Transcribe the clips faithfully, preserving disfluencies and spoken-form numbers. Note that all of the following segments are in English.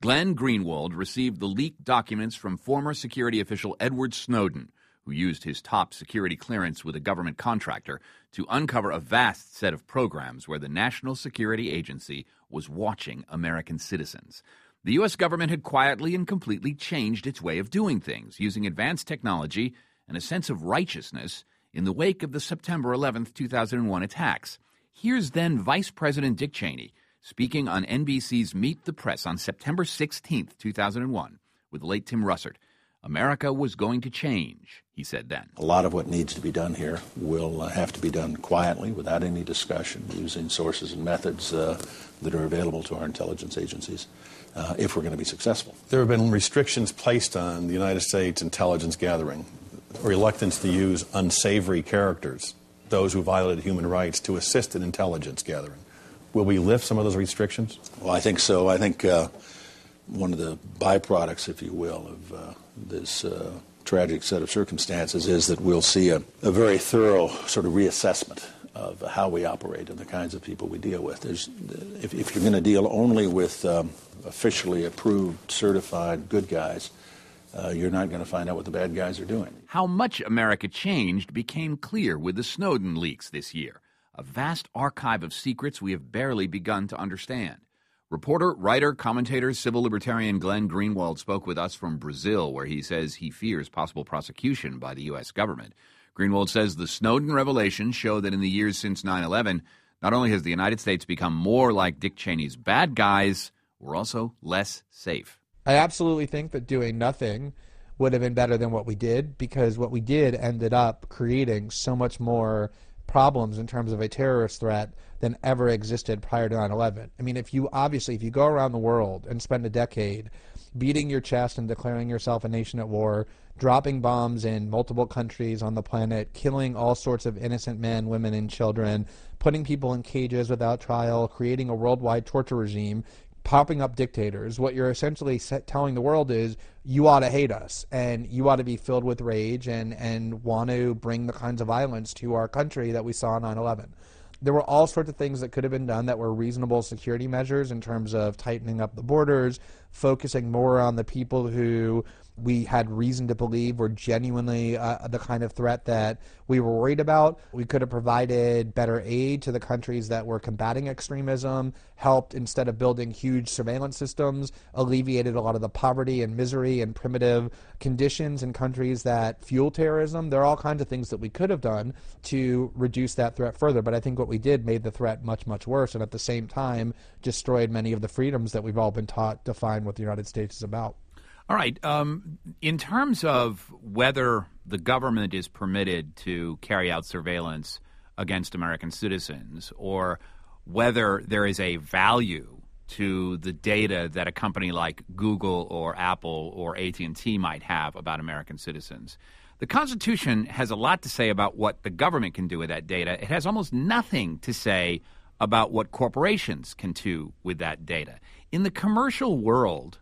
Glenn Greenwald received the leaked documents from former security official Edward Snowden, who used his top security clearance with a government contractor to uncover a vast set of programs where the National Security Agency was watching American citizens. The U S government had quietly and completely changed its way of doing things, using advanced technology and a sense of righteousness in the wake of the September eleventh, two thousand one attacks. Here's then Vice President Dick Cheney speaking on N B C's Meet the Press on September sixteenth, two thousand one, with late Tim Russert. America was going to change, he said then. A lot of what needs to be done here will uh, have to be done quietly, without any discussion, using sources and methods uh, that are available to our intelligence agencies, uh, if we're going to be successful. There have been restrictions placed on the United States intelligence gathering, a reluctance to use unsavory characters, those who violated human rights, to assist in intelligence gathering. Will we lift some of those restrictions? Well, I think so. I think uh, one of the byproducts, if you will, of uh, this uh, tragic set of circumstances is that we'll see a, a very thorough sort of reassessment of how we operate and the kinds of people we deal with. There's, if, if you're going to deal only with um, officially approved, certified good guys, uh, you're not going to find out what the bad guys are doing. How much America changed became clear with the Snowden leaks this year. A vast archive of secrets we have barely begun to understand. Reporter, writer, commentator, civil libertarian Glenn Greenwald spoke with us from Brazil, where he says he fears possible prosecution by the U S government. Greenwald says the Snowden revelations show that in the years since nine eleven, not only has the United States become more like Dick Cheney's bad guys, we're also less safe. I absolutely think that doing nothing would have been better than what we did, because what we did ended up creating so much more problems in terms of a terrorist threat than ever existed prior to nine eleven. I mean, if you obviously, if you go around the world and spend a decade beating your chest and declaring yourself a nation at war, dropping bombs in multiple countries on the planet, killing all sorts of innocent men, women, and children, putting people in cages without trial, creating a worldwide torture regime, popping up dictators, what you're essentially telling the world is you ought to hate us and you ought to be filled with rage and, and want to bring the kinds of violence to our country that we saw on nine eleven. There were all sorts of things that could have been done that were reasonable security measures in terms of tightening up the borders, focusing more on the people who we had reason to believe were genuinely uh, the kind of threat that we were worried about. We could have provided better aid to the countries that were combating extremism, helped, instead of building huge surveillance systems, alleviated a lot of the poverty and misery and primitive conditions in countries that fuel terrorism. There are all kinds of things that we could have done to reduce that threat further, but I think what we did made the threat much, much worse, and at the same time destroyed many of the freedoms that we've all been taught define what the United States is about. All right. Um, in terms of whether the government is permitted to carry out surveillance against American citizens, or whether there is a value to the data that a company like Google or Apple or A T and T might have about American citizens, the Constitution has a lot to say about what the government can do with that data. It has almost nothing to say about what corporations can do with that data. In the commercial world,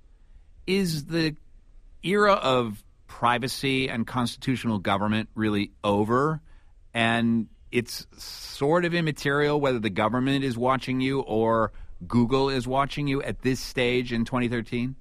is the era of privacy and constitutional government really over? And it's sort of immaterial whether the government is watching you or Google is watching you at this stage in twenty thirteen?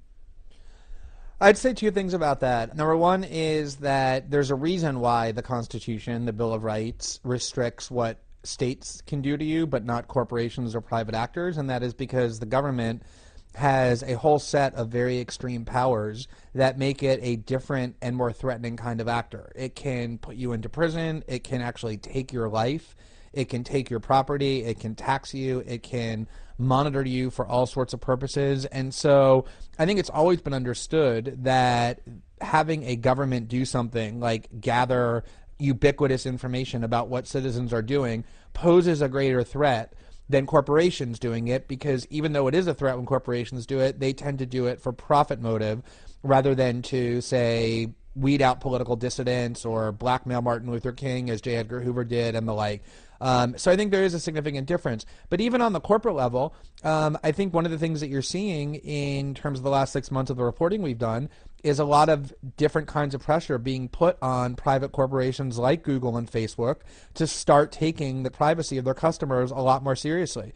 I'd say two things about that. Number one is that there's a reason why the Constitution, the Bill of Rights, restricts what states can do to you, but not corporations or private actors, and that is because the government has a whole set of very extreme powers that make it a different and more threatening kind of actor. It can put you into prison. It can actually take your life. It can take your property. It can tax you. It can monitor you for all sorts of purposes. And so I think it's always been understood that having a government do something like gather ubiquitous information about what citizens are doing poses a greater threat than corporations doing it, because even though it is a threat when corporations do it, they tend to do it for profit motive rather than to, say, weed out political dissidents or blackmail Martin Luther King as J. Edgar Hoover did and the like. Um, so I think there is a significant difference. But even on the corporate level, um, I think one of the things that you're seeing in terms of the last six months of the reporting we've done is a lot of different kinds of pressure being put on private corporations like Google and Facebook to start taking the privacy of their customers a lot more seriously.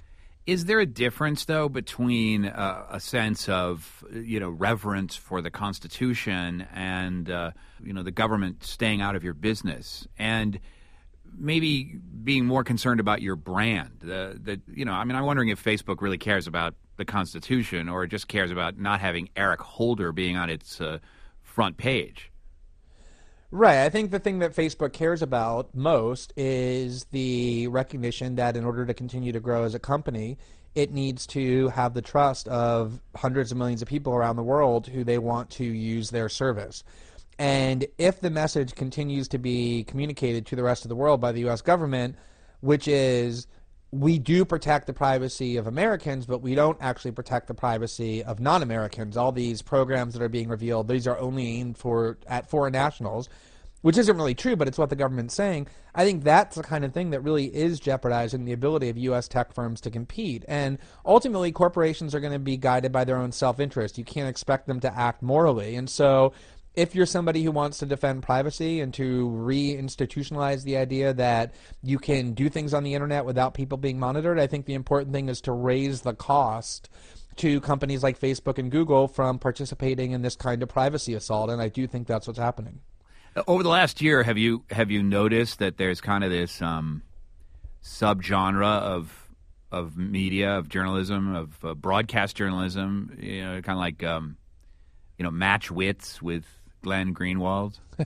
Is there a difference, though, between uh, a sense of, you know, reverence for the Constitution and, uh, you know, the government staying out of your business and maybe being more concerned about your brand? Uh, that, you know, I mean, I'm wondering if Facebook really cares about the Constitution or it just cares about not having Eric Holder being on its uh, front page. Right. I think the thing that Facebook cares about most is the recognition that in order to continue to grow as a company, it needs to have the trust of hundreds of millions of people around the world who they want to use their service. And if the message continues to be communicated to the rest of the world by the U S government, which is we do protect the privacy of Americans, but we don't actually protect the privacy of non-Americans. All these programs that are being revealed, these are only aimed for at foreign nationals, which isn't really true, but it's what the government's saying. I think that's the kind of thing that really is jeopardizing the ability of U S tech firms to compete. And ultimately, corporations are going to be guided by their own self-interest. You can't expect them to act morally. And so if you're somebody who wants to defend privacy and to re-institutionalize the idea that you can do things on the internet without people being monitored, I think the important thing is to raise the cost to companies like Facebook and Google from participating in this kind of privacy assault, and I do think that's what's happening. Over the last year, have you have you noticed that there's kind of this um, subgenre of of media, of journalism, of uh, broadcast journalism, you know, kind of like um, you know, Match Wits with Glenn Greenwald, uh,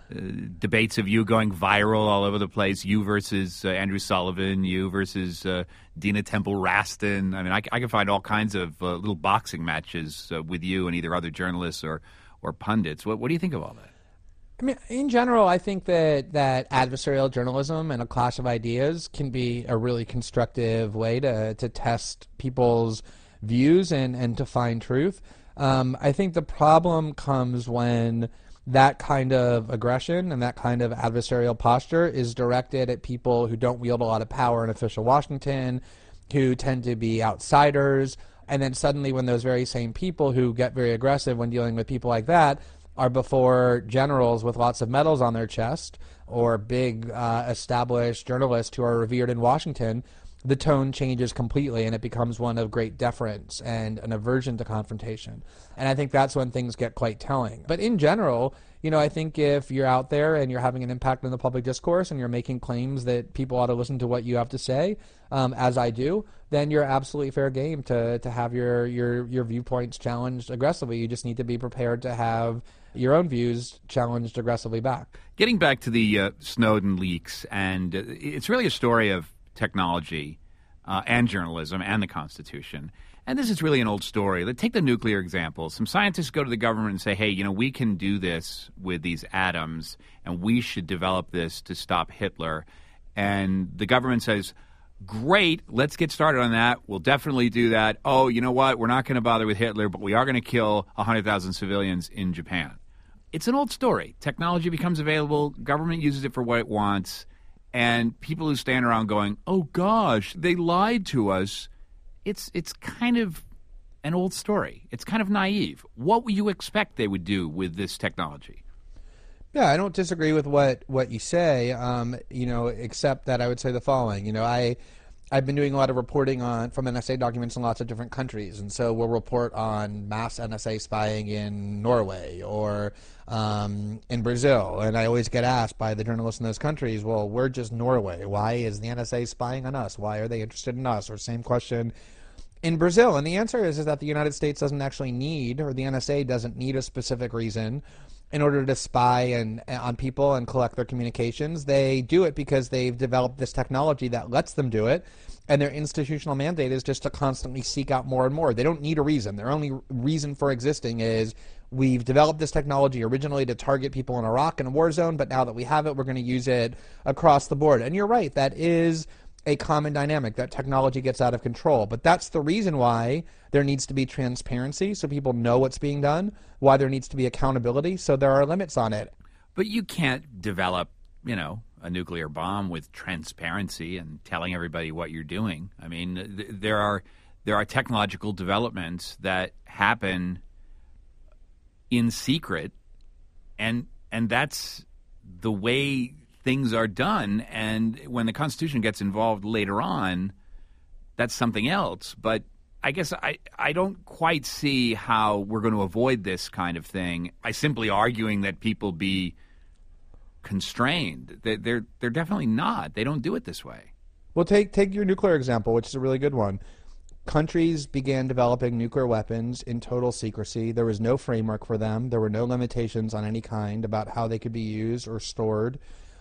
debates of you going viral all over the place, you versus uh, Andrew Sullivan, you versus uh, Dina Temple-Raston. I mean, I, I can find all kinds of uh, little boxing matches uh, with you and either other journalists or, or pundits. What, what do you think of all that? I mean, in general, I think that, that adversarial journalism and a clash of ideas can be a really constructive way to, to test people's views and, and to find truth. Um, I think the problem comes when that kind of aggression and that kind of adversarial posture is directed at people who don't wield a lot of power in official Washington, who tend to be outsiders, and then suddenly when those very same people who get very aggressive when dealing with people like that are before generals with lots of medals on their chest or big uh, established journalists who are revered in Washington, the tone changes completely and it becomes one of great deference and an aversion to confrontation. And I think that's when things get quite telling. But in general, you know, I think if you're out there and you're having an impact on the public discourse and you're making claims that people ought to listen to what you have to say, um, as I do, then you're absolutely fair game to, to have your, your, your viewpoints challenged aggressively. You just need to be prepared to have your own views challenged aggressively back. Getting back to the uh, Snowden leaks, and uh, it's really a story of technology uh, and journalism and the Constitution. And this is really an old story. Let's take the nuclear example. Some scientists go to the government and say, hey, you know, we can do this with these atoms, and we should develop this to stop Hitler. And the government says, great, let's get started on that. We'll definitely do that. Oh, you know what? We're not going to bother with Hitler, but we are going to kill one hundred thousand civilians in Japan. It's an old story. Technology becomes available. Government uses it for what it wants. And people who stand around going, oh, gosh, they lied to us. It's it's kind of an old story. It's kind of naive. What would you expect they would do with this technology? Yeah, I don't disagree with what, what you say, um, you know, except that I would say the following. You know, I, I've been doing a lot of reporting on from N S A documents in lots of different countries. And so we'll report on mass N S A spying in Norway or um, in Brazil. And I always get asked by the journalists in those countries, well, we're just Norway. Why is the N S A spying on us? Why are they interested in us? Or same question in Brazil. And the answer is, is that the United States doesn't actually need, or the N S A doesn't need a specific reason in order to spy and, on people and collect their communications. They do it because they've developed this technology that lets them do it, and their institutional mandate is just to constantly seek out more and more. They don't need a reason. Their only reason for existing is we've developed this technology originally to target people in Iraq in a war zone, but now that we have it, we're going to use it across the board. And you're right, that is a common dynamic, that technology gets out of control. But that's the reason why there needs to be transparency so people know what's being done, why there needs to be accountability, so there are limits on it. But you can't develop, you know, a nuclear bomb with transparency and telling everybody what you're doing. I mean, th- there are there are technological developments that happen in secret, and and that's the way things are done. And when the Constitution gets involved later on, that's something else. But I guess I, I don't quite see how we're going to avoid this kind of thing by simply arguing that people be constrained. They, they're they're definitely not. They don't do it this way. Well, take take your nuclear example, which is a really good one. Countries began developing nuclear weapons in total secrecy. There was no framework for them. There were no limitations on any kind about how they could be used or stored.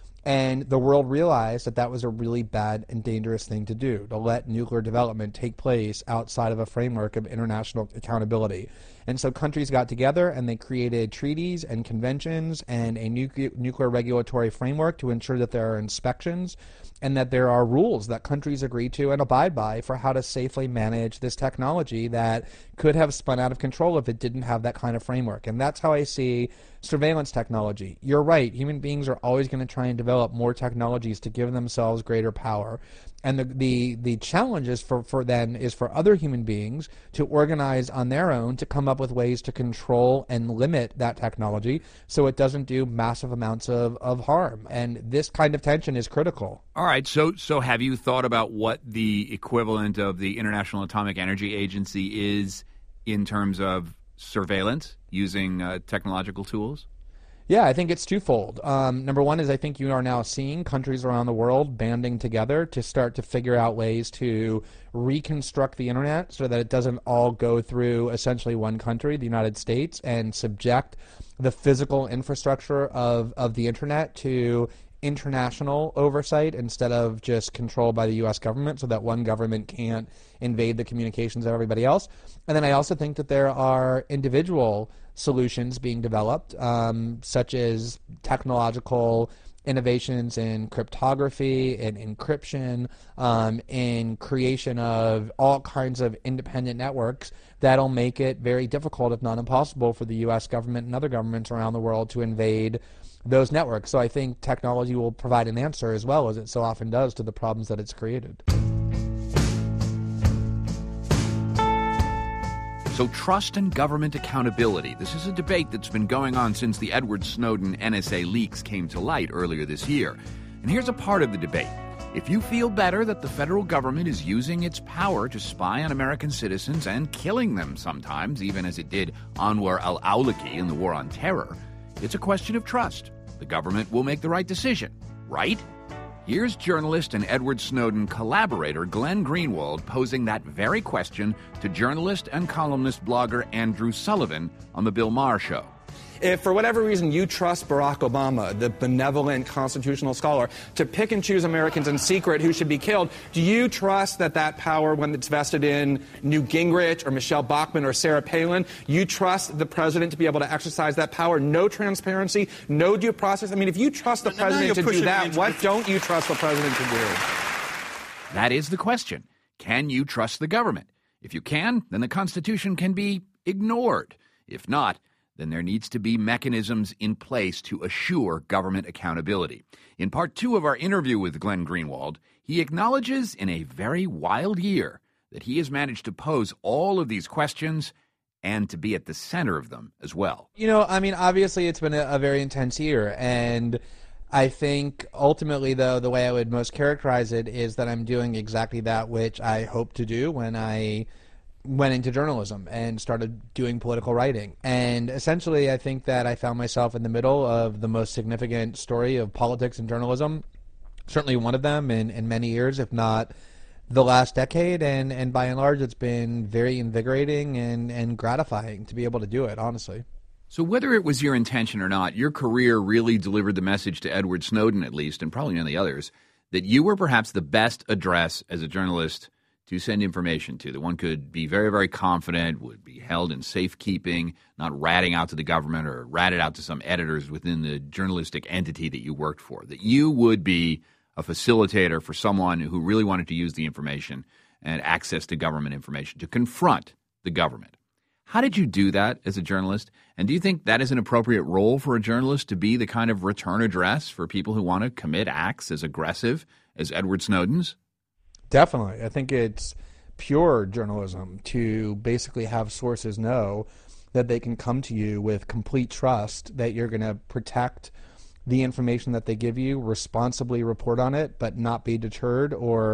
And the world realized that that was a really bad and dangerous thing to do, to let nuclear development take place outside of a framework of international accountability. And so countries got together and they created treaties and conventions and a nucle- nuclear regulatory framework to ensure that there are inspections and that there are rules that countries agree to and abide by for how to safely manage this technology that could have spun out of control if it didn't have that kind of framework. And that's how I see surveillance technology. You're right. Human beings are always going to try and develop more technologies to give themselves greater power. And the the, the challenge is for, for then is for other human beings to organize on their own to come up with ways to control and limit that technology so it doesn't do massive amounts of, of harm. And this kind of tension is critical. All right. So so have you thought about what the equivalent of the International Atomic Energy Agency is in terms of surveillance using uh, technological tools? Yeah, I think it's twofold. Um, number one is I think you are now seeing countries around the world banding together to start to figure out ways to reconstruct the internet so that it doesn't all go through essentially one country, the United States, and subject the physical infrastructure of, of the internet to international oversight instead of just controlled by the U S government so that one government can't invade the communications of everybody else. And then I also think that there are individual solutions being developed, um, such as technological innovations in cryptography and encryption, um, in creation of all kinds of independent networks that'll make it very difficult, if not impossible, for the U S government and other governments around the world to invade those networks. So I think technology will provide an answer, as well as it so often does, to the problems that it's created. So trust and government accountability. This is a debate that's been going on since the Edward Snowden N S A leaks came to light earlier this year. And here's a part of the debate. If you feel better that the federal government is using its power to spy on American citizens and killing them sometimes, even as it did Anwar al-Awlaki in the War on Terror, it's a question of trust. The government will make the right decision, right? Here's journalist and Edward Snowden collaborator Glenn Greenwald posing that very question to journalist and columnist blogger Andrew Sullivan on The Bill Maher Show. If for whatever reason you trust Barack Obama, the benevolent constitutional scholar, to pick and choose Americans in secret who should be killed, do you trust that that power, when it's vested in Newt Gingrich or Michelle Bachmann or Sarah Palin, you trust the president to be able to exercise that power? No transparency, no due process. I mean, if you trust the president to do that, what don't you trust the president to do? That is the question. Can you trust the government? If you can, then the Constitution can be ignored. If not, then there needs to be mechanisms in place to assure government accountability. In part two of our interview with Glenn Greenwald, he acknowledges in a very wild year that he has managed to pose all of these questions and to be at the center of them as well. You know, I mean, obviously it's been a, a very intense year, and I think ultimately, though, the way I would most characterize it is that I'm doing exactly that which I hoped to do when I went into journalism and started doing political writing. And essentially, I think that I found myself in the middle of the most significant story of politics and journalism, certainly one of them in, in many years, if not the last decade. And, and by and large, it's been very invigorating and, and gratifying to be able to do it, honestly. So whether it was your intention or not, your career really delivered the message to Edward Snowden, at least, and probably many others, that you were perhaps the best address as a journalist to send information to, that one could be very, very confident, would be held in safekeeping, not ratting out to the government or ratted out to some editors within the journalistic entity that you worked for, that you would be a facilitator for someone who really wanted to use the information and access to government information to confront the government. How did you do that as a journalist? And do you think that is an appropriate role for a journalist, to be the kind of return address for people who want to commit acts as aggressive as Edward Snowden's? Definitely. I think it's pure journalism to basically have sources know that they can come to you with complete trust that you're going to protect the information that they give you, responsibly report on it, but not be deterred or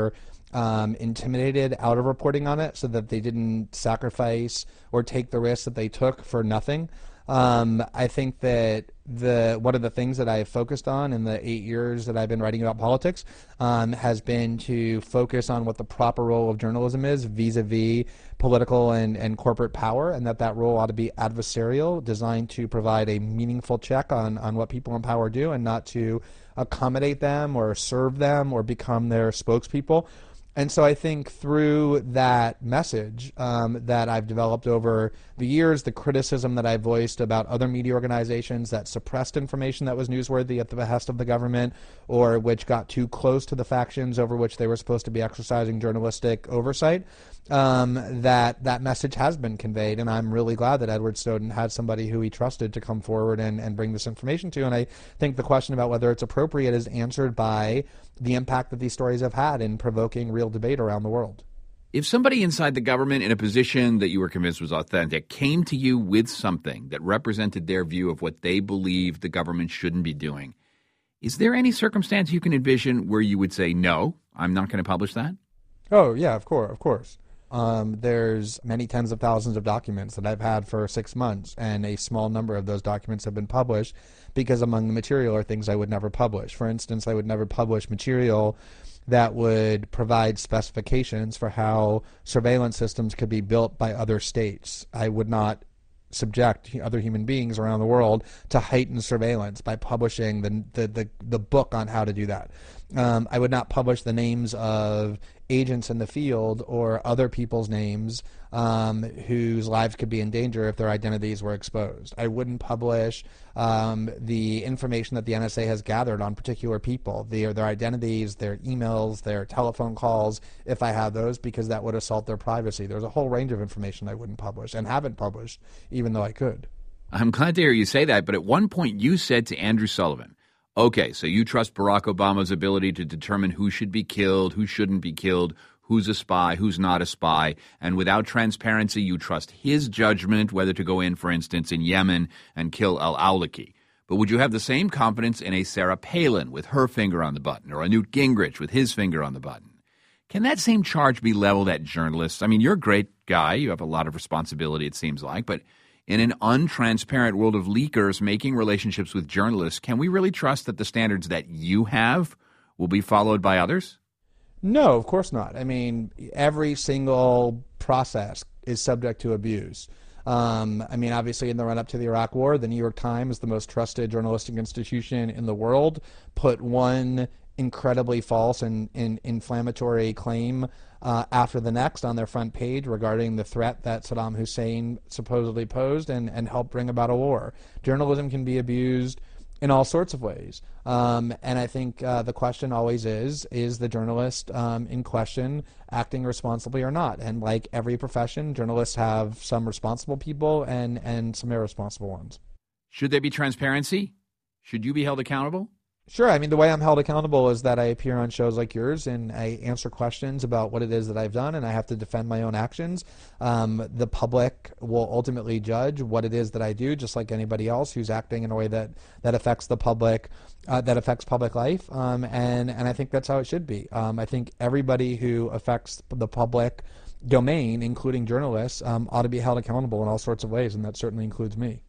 um, intimidated out of reporting on it so that they didn't sacrifice or take the risks that they took for nothing. Um, I think that the one of the things that I've focused on in the eight years that I've been writing about politics um, has been to focus on what the proper role of journalism is vis-a-vis political and, and corporate power, and that that role ought to be adversarial, designed to provide a meaningful check on, on what people in power do and not to accommodate them or serve them or become their spokespeople. And so I think through that message um, that I've developed over the years, the criticism that I voiced about other media organizations that suppressed information that was newsworthy at the behest of the government or which got too close to the factions over which they were supposed to be exercising journalistic oversight, um, that that message has been conveyed. And I'm really glad that Edward Snowden had somebody who he trusted to come forward and, and bring this information to. And I think the question about whether it's appropriate is answered by the impact that these stories have had in provoking real debate around the world. If somebody inside the government in a position that you were convinced was authentic came to you with something that represented their view of what they believed the government shouldn't be doing, is there any circumstance you can envision where you would say, no, I'm not going to publish that? Oh, yeah, of course, of course. Um, there's many tens of thousands of documents that I've had for six months, and a small number of those documents have been published because among the material are things I would never publish. For instance, I would never publish material that would provide specifications for how surveillance systems could be built by other states. I would not subject other human beings around the world to heightened surveillance by publishing the the, the, the book on how to do that. Um, I would not publish the names of agents in the field or other people's names um, whose lives could be in danger if their identities were exposed. I wouldn't publish um, the information that the N S A has gathered on particular people, their, their identities, their emails, their telephone calls, if I had those, because that would assault their privacy. There's a whole range of information I wouldn't publish and haven't published, even though I could. I'm glad to hear you say that, but at one point you said to Andrew Sullivan, okay, so you trust Barack Obama's ability to determine who should be killed, who shouldn't be killed, who's a spy, who's not a spy, and without transparency, you trust his judgment whether to go in, for instance, in Yemen and kill al-Awlaki. But would you have the same confidence in a Sarah Palin with her finger on the button or a Newt Gingrich with his finger on the button? Can that same charge be leveled at journalists? I mean, you're a great guy. You have a lot of responsibility, it seems like, but in an untransparent world of leakers making relationships with journalists, can we really trust that the standards that you have will be followed by others? No, of course not. I mean, every single process is subject to abuse. Um, I mean, obviously, in the run-up to the Iraq War, the New York Times, the most trusted journalistic institution in the world, put one incredibly false and, and inflammatory claim uh, after the next on their front page regarding the threat that Saddam Hussein supposedly posed and, and helped bring about a war. Journalism can be abused in all sorts of ways. Um, and I think uh, the question always is, is the journalist um, in question acting responsibly or not? And like every profession, journalists have some responsible people and, and some irresponsible ones. Should there be transparency? Should you be held accountable? Sure. I mean, the way I'm held accountable is that I appear on shows like yours and I answer questions about what it is that I've done, and I have to defend my own actions. Um, the public will ultimately judge what it is that I do, just like anybody else who's acting in a way that, that affects the public, uh, that affects public life. Um, and, and I think that's how it should be. Um, I think everybody who affects the public domain, including journalists, um, ought to be held accountable in all sorts of ways, and that certainly includes me.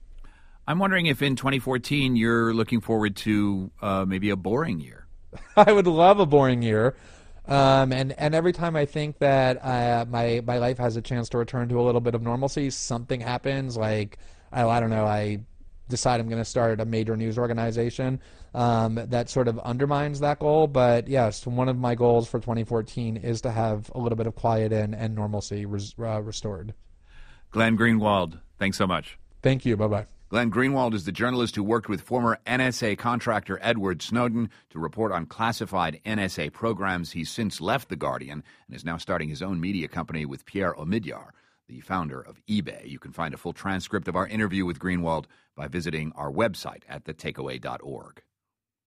I'm wondering if in twenty fourteen you're looking forward to uh, maybe a boring year. I would love a boring year. Um, and, and every time I think that uh, my my life has a chance to return to a little bit of normalcy, something happens. Like, I, I don't know, I decide I'm going to start a major news organization um, that sort of undermines that goal. But yes, one of my goals for twenty fourteen is to have a little bit of quiet and, and normalcy res, uh, restored. Glenn Greenwald, thanks so much. Thank you. Bye-bye. Glenn Greenwald is the journalist who worked with former N S A contractor Edward Snowden to report on classified N S A programs. He's since left The Guardian and is now starting his own media company with Pierre Omidyar, the founder of eBay. You can find a full transcript of our interview with Greenwald by visiting our website at the takeaway dot org.